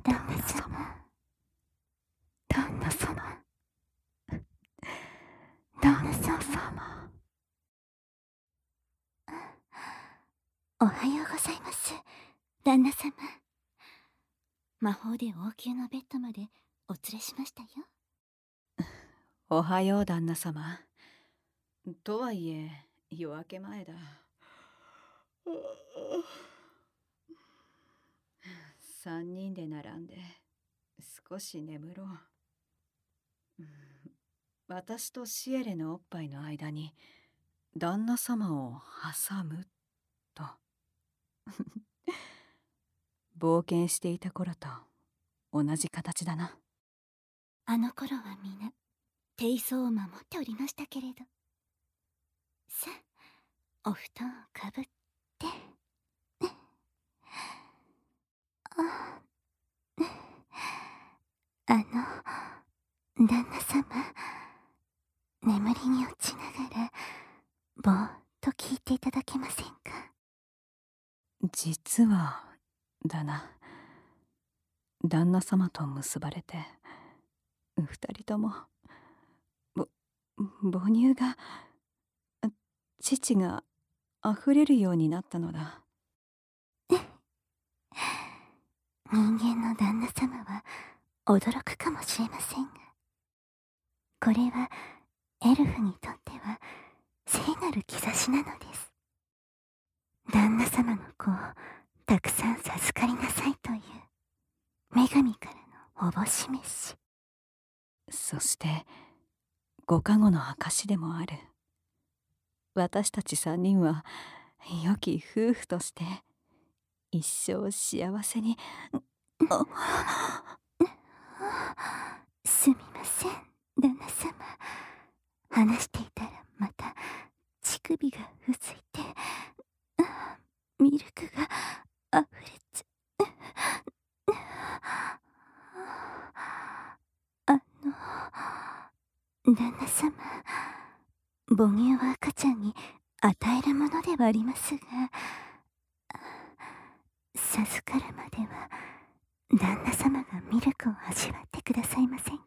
旦那様、旦那様、旦那様。 おはようございます、旦那様。魔法で王宮のベッドまでお連れしましたよ。 おはよう、旦那様。とはいえ、夜明け前だ。3人で並んで少し眠ろう。私とシエレのおっぱいの間に旦那様を挟むと冒険していた頃と同じ形だな。 あの頃は皆貞操を守っておりましたけれど。さあ、お布団をかぶって。旦那様、眠りに落ちながらぼーっと聞いていただけませんか。 実はだな、旦那様と結ばれて2人とも母乳が父が溢れるようになったのだ。 人間の旦那様は驚くかもしれませんが、これはエルフにとっては聖なる兆しなのです。旦那様の子をたくさん授かりなさいという女神からのおぼし飯。 そしてご加護の証でもある。私たち3人は良き夫婦として一生幸せに。 すみません、旦那様。話していたらまた乳首がうずいて、ミルクがあふれちゃ。旦那様、母乳は赤ちゃんに与えるものではありますが、授かるまでは旦那様がミルクを味わってくださいませんか。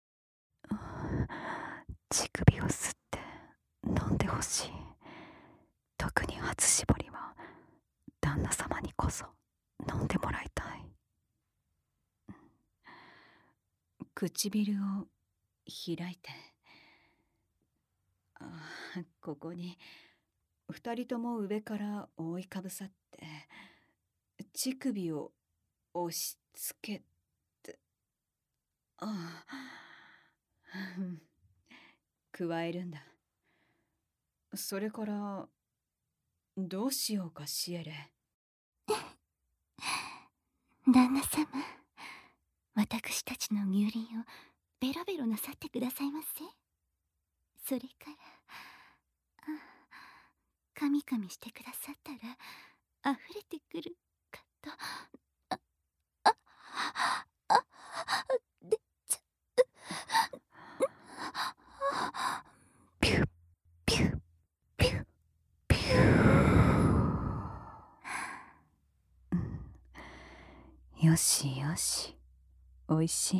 乳首を吸って飲んでほしい。特に初搾りは旦那様にこそ飲んでもらいたい。唇を開いて、ここに2人とも上から覆いかぶさって乳首を押し付けて、加えるんだ。それからどうしようか、シエレ。 旦那様、私たちの乳輪をベロベロなさってくださいませ。それからカミカミしてくださったら溢れてくるかと。でちゃピュッピュッピュッピュッ。よしよし、おいしい。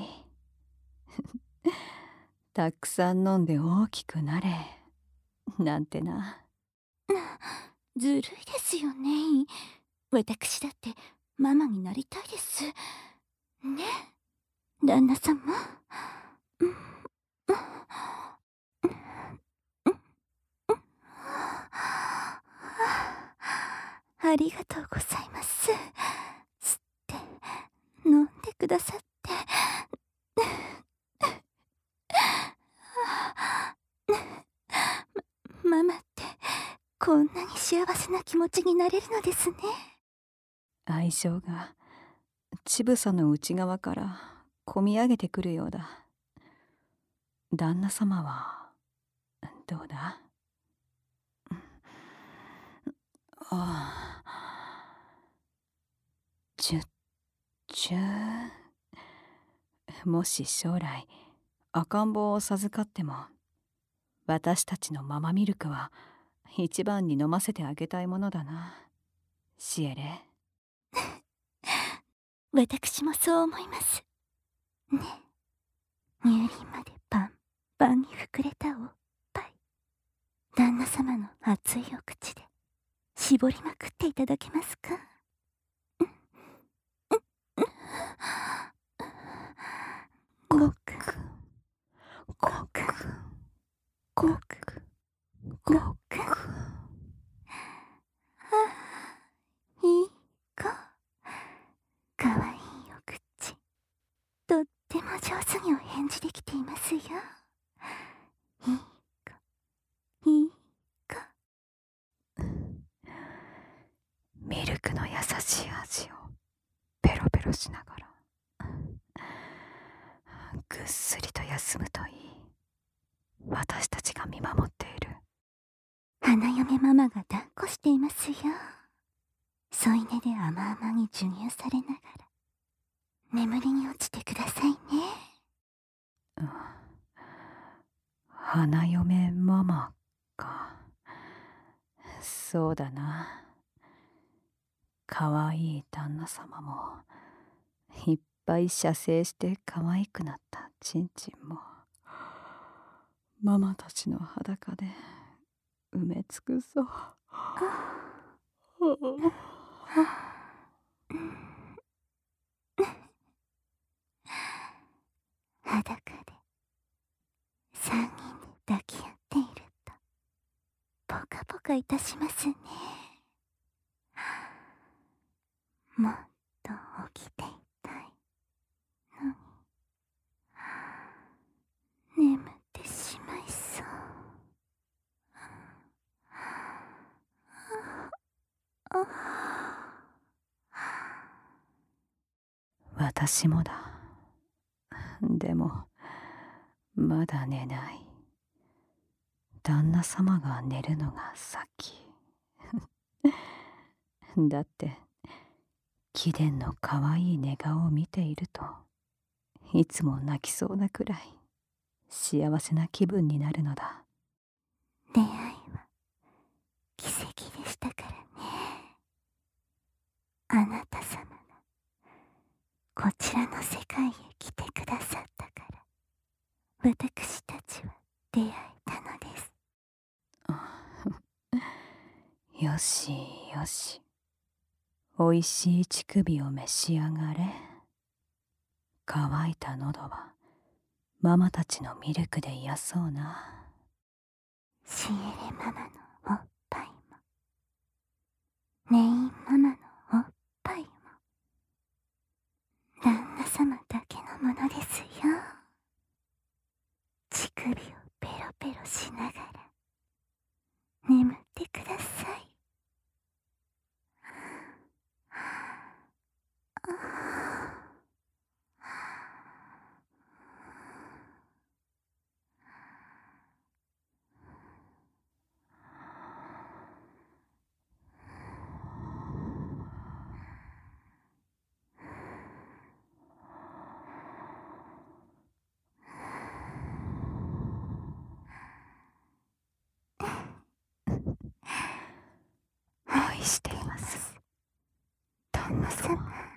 たくさん飲んで大きくなれなんてな。 ずるいですよね。私だってママになりたいです。ね、旦那様。ありがとうございます。吸って飲んでくださって。ママってこんなに幸せな気持ちになれるのですね。 愛情が乳房の内側からこみ上げてくるようだ。旦那様はどうだ。チュッチュー。もし将来赤ん坊を授かっても、私たちのママミルクは一番に飲ませてあげたいものだな、シエレ。 私もそう思います。ね。乳輪までパンパンに膨れたおっぱい。旦那様の熱いお口で絞りまくっていただけますか？ごくごくごくごく。いい子。かわいいお口。とっても上手にお返事できていますよ。いい子、いい子。 ミルクの優しい味をペロペロしながらぐっすりと休むといい。私たちが見守っている。 花嫁ママが抱っこしていますよ。添い寝で甘々に授乳されながら眠りに落ちてくださいね。 花嫁ママか。そうだな。かわいい旦那様もいっぱい射精して可愛くなったちんちんもママたちの裸で埋め尽くそう。 裸で三人で抱き合っているとポカポカいたしますね。もっと起きていたいのに眠ってしまいそう。 私もだ。でもまだ寝ない。旦那様が寝るのが先。だって貴殿のかわいい寝顔を見ているといつも泣きそうなくらい幸せな気分になるのだ。 出会いは奇跡でしたからね。あなた様がこちらの世界へ来てくださったから私たちは出会えたのです。 よしよし、おいしい乳首を召し上がれ。乾いた喉はママたちのミルクで癒そうな。 シエレママのおっぱいもネインママのおっぱいも旦那様だけのものですよ。乳首をペロペロしながら眠ってください。 愛しています旦那様。